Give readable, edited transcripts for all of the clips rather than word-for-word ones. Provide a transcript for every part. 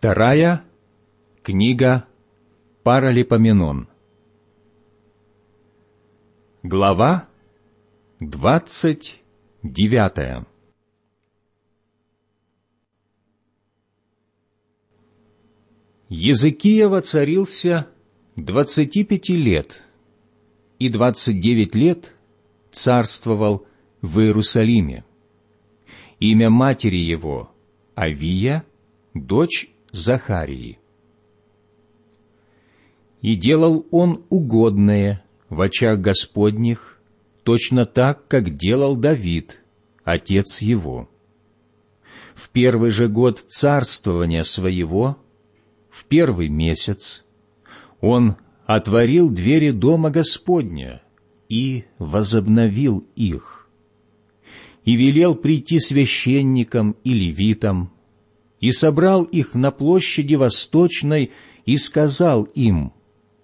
Вторая книга Паралипоменон. Глава 29. Езекия воцарился 25 лет, и 29 лет царствовал в Иерусалиме. Имя матери его — Авия, дочь Захарии. И делал он угодное в очах Господних, точно так, как делал Давид, отец его. В первый же год царствования своего, в первый месяц, он отворил двери дома Господня и возобновил их, и велел прийти священникам и левитам, и собрал их на площади Восточной, и сказал им: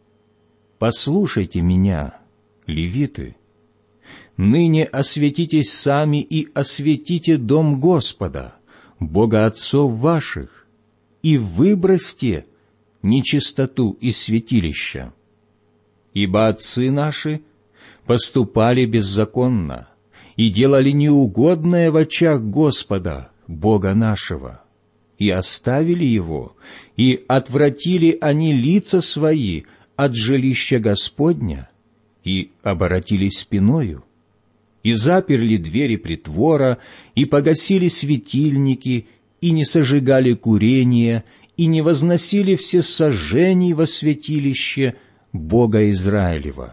«Послушайте меня, левиты, ныне осветитесь сами и осветите дом Господа, Бога отцов ваших, и выбросьте нечистоту из святилища. Ибо отцы наши поступали беззаконно и делали неугодное в очах Господа, Бога нашего, и оставили Его, и отвратили они лица свои от жилища Господня, и оборотились спиною, и заперли двери притвора, и погасили светильники, и не сожигали курения, и не возносили всесожжений во святилище Бога Израилева.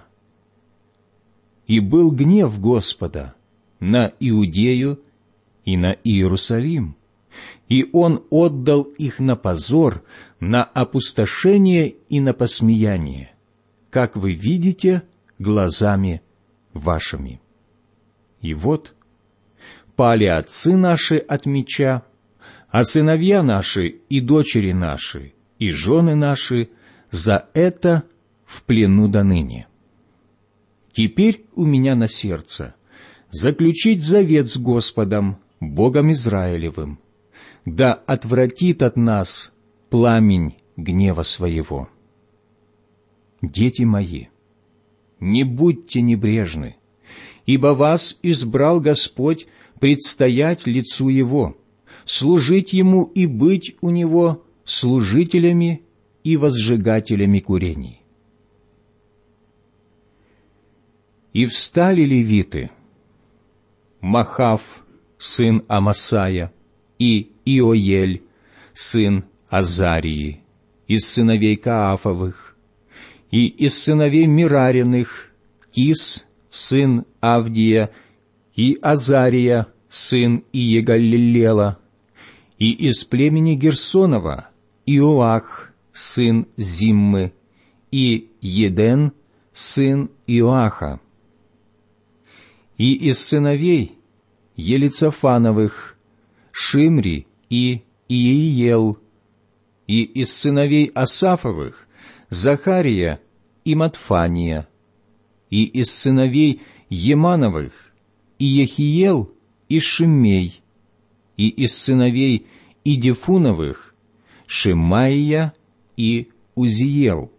И был гнев Господа на Иудею и на Иерусалим, и Он отдал их на позор, на опустошение и на посмеяние, как вы видите глазами вашими. И вот пали отцы наши от меча, а сыновья наши и дочери наши и жены наши за это в плену доныне. Теперь у меня на сердце заключить завет с Господом, Богом Израилевым, да отвратит от нас пламень гнева своего. Дети мои, не будьте небрежны, ибо вас избрал Господь предстоять лицу Его, служить Ему и быть у Него служителями и возжигателями курений. И встали левиты, Махав, сын Амасая, и Иоель, сын Азарии, из сыновей Каафовых, и из сыновей Мирариных, Кис, сын Авдия, и Азария, сын Иегалилела, и из племени Герсонова Иоах, сын Зиммы, и Еден, сын Иоаха, и из сыновей Елицофановых Шимри и Иеиел, и из сыновей Асафовых Захария и Матфания, и из сыновей Емановых Иехиел и Шимей, и из сыновей Идифуновых Шемаия и Узиел.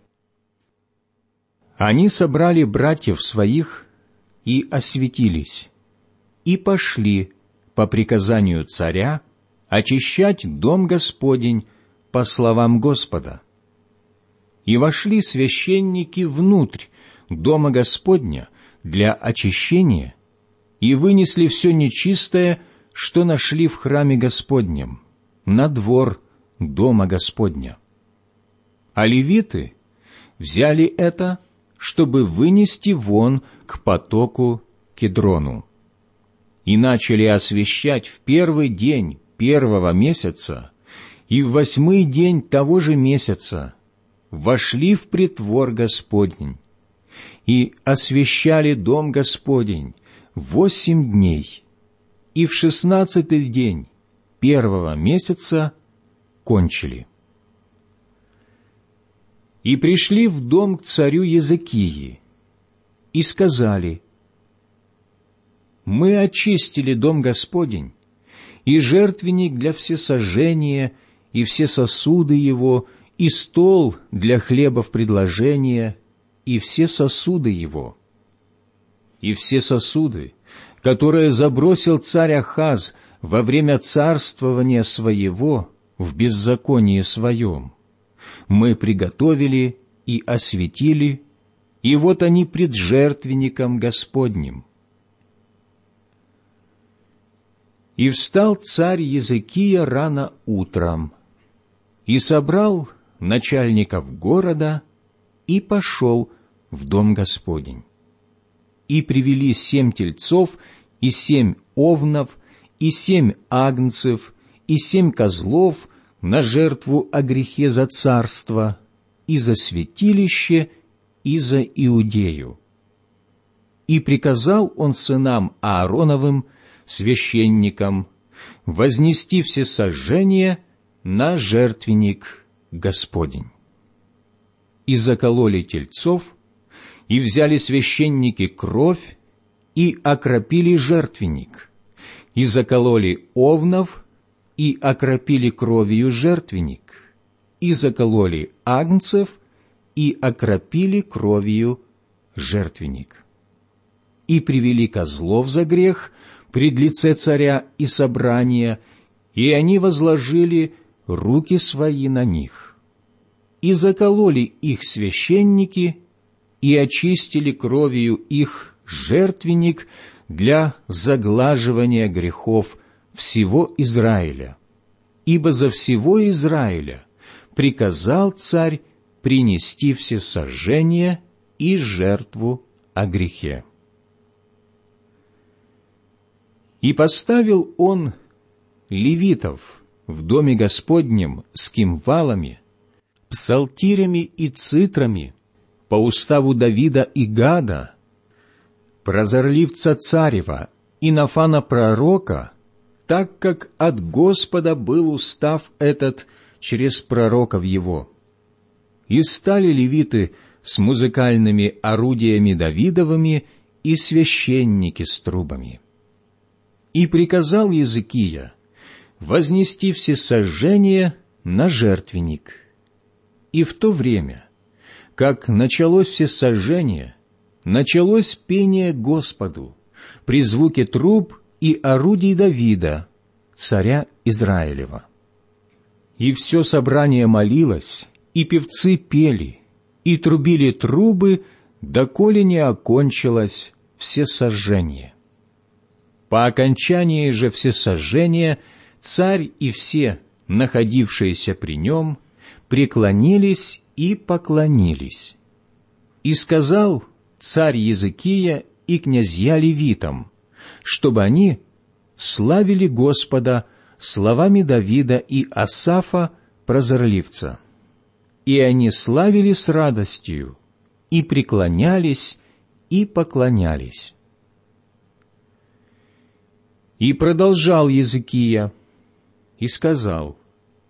Они собрали братьев своих и осветились, и пошли по приказанию царя очищать дом Господень по словам Господа. И вошли священники внутрь дома Господня для очищения и вынесли все нечистое, что нашли в храме Господнем, на двор дома Господня. А левиты взяли это, чтобы вынести вон к потоку Кедрону, и начали освящать в первый день первого месяца и в 8-й день того же месяца вошли в притвор Господень и освящали дом Господень 8 дней, и в 16-й день первого месяца кончили. И пришли в дом к царю Езекии и сказали: «Мы очистили дом Господень, и жертвенник для всесожжения, и все сосуды его, и стол для хлебов предложения, и все сосуды его. И все сосуды, которые забросил царь Ахаз во время царствования своего в беззаконии своем, мы приготовили и осветили, и вот они пред жертвенником Господним. И встал царь Езекия рано утром, и собрал начальников города, и пошел в дом Господень. И привели 7 тельцов, и 7 овнов, и 7 агнцев, и 7 козлов на жертву о грехе за царство, и за святилище, и за Иудею. И приказал он сынам Аароновым, священникам, вознести всесожжение на жертвенник Господень. И закололи тельцов, и взяли священники кровь, и окропили жертвенник, и закололи овнов, и окропили кровью жертвенник, и закололи агнцев, и окропили кровью жертвенник. И привели козлов за грех пред лице царя и собрания, и они возложили руки свои на них. И закололи их священники, и очистили кровью их жертвенник для заглаживания грехов всего Израиля. Ибо за всего Израиля приказал царь принести всесожжение и жертву о грехе. И поставил он левитов в доме Господнем с кимвалами, псалтирями и цитрами, по уставу Давида и Гада, прозорливца царева и Нафана пророка, так как от Господа был устав этот через пророков его. И стали левиты с музыкальными орудиями Давидовыми и священники с трубами. И приказал Езекия вознести всесожжение на жертвенник. И в то время, как началось всесожжение, началось пение Господу при звуке труб и орудий Давида, царя Израилева. И все собрание молилось, и певцы пели, и трубили трубы, доколе не окончилось всесожжение. По окончании же всесожжения царь и все, находившиеся при нем, преклонились и поклонились. И сказал царь Езекия и князья левитам, чтобы они славили Господа словами Давида и Асафа, прозорливца. И они славили с радостью, и преклонялись, и поклонялись. И продолжал Езекия, и сказал: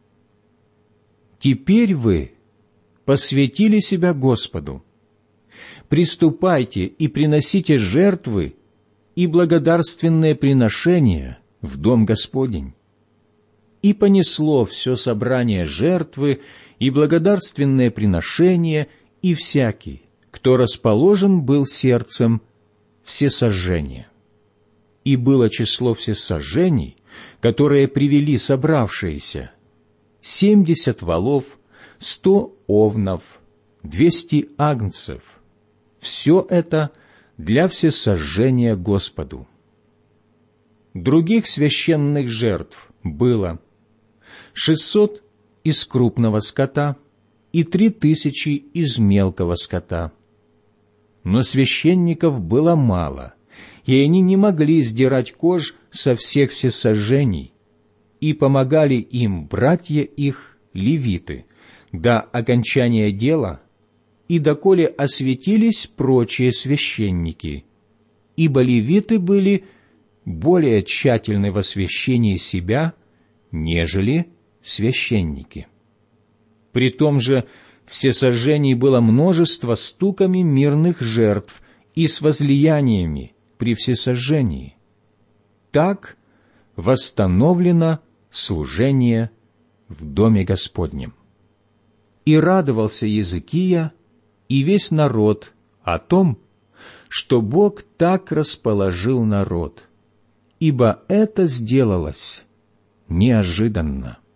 «Теперь вы посвятили себя Господу. Приступайте и приносите жертвы и благодарственные приношения в дом Господень». И понесло все собрание жертвы и благодарственные приношения, и всякий, кто расположен был сердцем, всесожжение. И было число всесожжений, которые привели собравшиеся, 70 волов, 100 овнов, 200 агнцев. Все это для всесожжения Господу. Других священных жертв было 600 из крупного скота и 3000 из мелкого скота. Но священников было мало, и они не могли сдирать кож со всех всесожжений, и помогали им братья их, левиты, до окончания дела, и доколе осветились прочие священники, ибо левиты были более тщательны в освящении себя, нежели священники. При том же всесожжений было множество стуками мирных жертв и с возлияниями при всесожжении. Так восстановлено служение в доме Господнем. И радовался Иезекия и весь народ о том, что Бог так расположил народ, ибо это сделалось неожиданно.